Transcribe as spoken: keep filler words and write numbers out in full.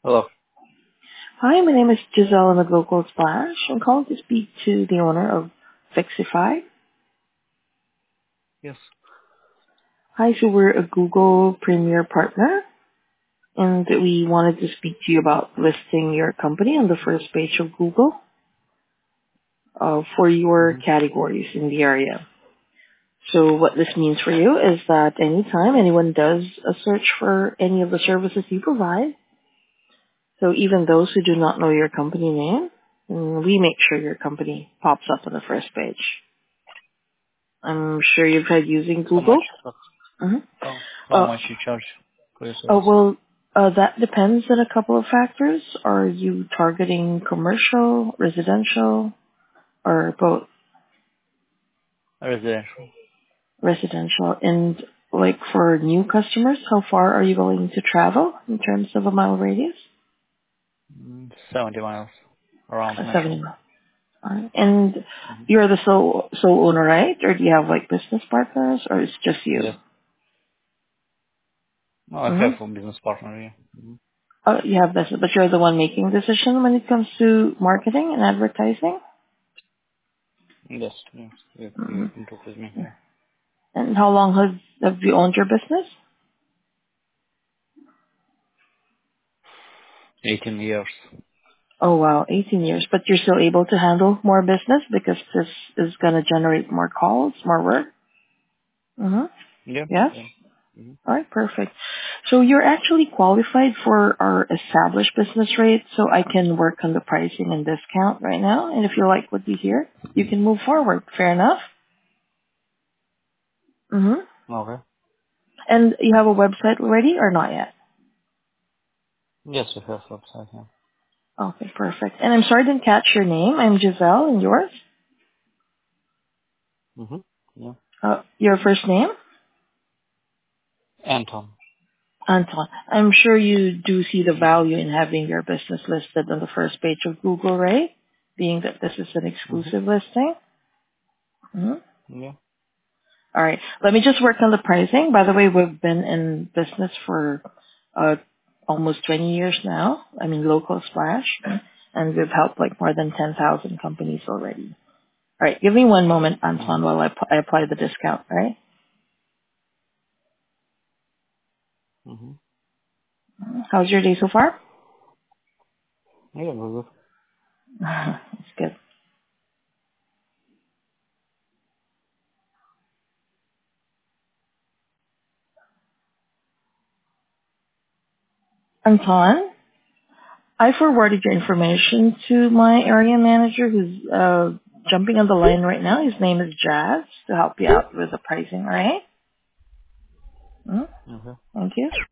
Hello. Hi, my name is Giselle in the Local Splash. I'm calling to speak to the owner of Fixify. Yes. Hi, so we're a Google Premier partner, and we wanted to speak to you about listing your company on the first page of Google uh, for your Mm-hmm. categories in the area. So what this means for you is that anytime anyone does a search for any of the services you provide, so even those who do not know your company name, mm, we make sure your company pops up on the first page. I'm sure you've tried using How much? Google. Mm-hmm. How how Uh, much you charge for your uh, service? well, uh, that depends on a couple of factors. Are you targeting commercial, residential, or both Residential. residential? And like for new customers, how far are you willing to travel in terms of a mile radius? Mm, Seventy miles around Uh, seventy metro. miles. Alright. And Mm-hmm. you're the sole sole owner, right? Or do you have like business partners, or it's just you? Yes. No, I Mm-hmm. have a business partner. Yeah. Mm-hmm. Oh, you have business, but you're the one making decision when it comes to marketing and advertising. Yes. Yes. You, you Mm-hmm. can talk with me. Yeah. And how long has have you owned your business? Eighteen years. Oh wow, eighteen years. But you're still able to handle more business because this is going to generate more calls, more work? Mm-hmm. Yeah. Yes? Yeah. Mm-hmm. All right, perfect. So you're actually qualified for our established business rate, so I can work on the pricing and discount right now. And if you like what you hear, you can move forward. Fair enough? Mm-hmm. Okay. And you have a website already or not yet? Yes, we have website. Yeah. Okay, perfect. And I'm sorry I didn't catch your name. I'm Giselle, and yours? Mm-hmm. Yeah. Uh, your first name? Anton. Anton. I'm sure you do see the value in having your business listed on the first page of Google, right? Being that this is an exclusive Mm-hmm. listing. Mhm. Yeah. All right. Let me just work on the pricing. By the way, we've been in business for uh, almost twenty years now. I mean, local splash. And we've helped like more than ten thousand companies already. All right. Give me one moment, Anton, Mm-hmm. while I, pu- I apply the discount, all right? Mm-hmm. How's your day so far? Yeah, very good. That's good. Anton? I forwarded your information to my area manager who's uh, jumping on the line right now. His name is Jazz to help you out with the pricing, all right? Mm, Okay. thank you.